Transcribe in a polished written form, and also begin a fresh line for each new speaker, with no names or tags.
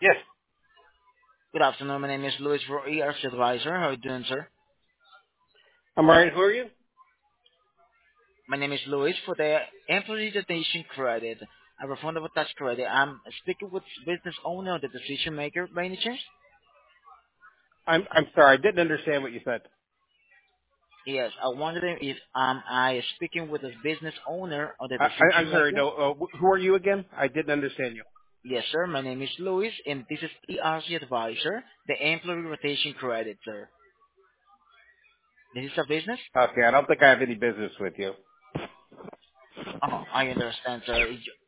Yes.
Good afternoon. My name is Louis for ERC Advisor. How are you doing, sir?
I'm all right. Who are you?
My name is Louis for the Employee Retention Credit. I refund of tax credit. I'm speaking with business owner or the decision maker by any chance?
I'm sorry. I didn't understand what you said.
Yes, I wondering if I speaking with a business owner or the
I'm
decision
sorry.
maker?
No. Who are you again? I didn't understand you.
Yes, sir. My name is Louis, and this is ERC Advisor, the Employee Rotation Credit, sir. This is a business?
Okay. I don't think I have any business with you.
Oh, I understand, sir.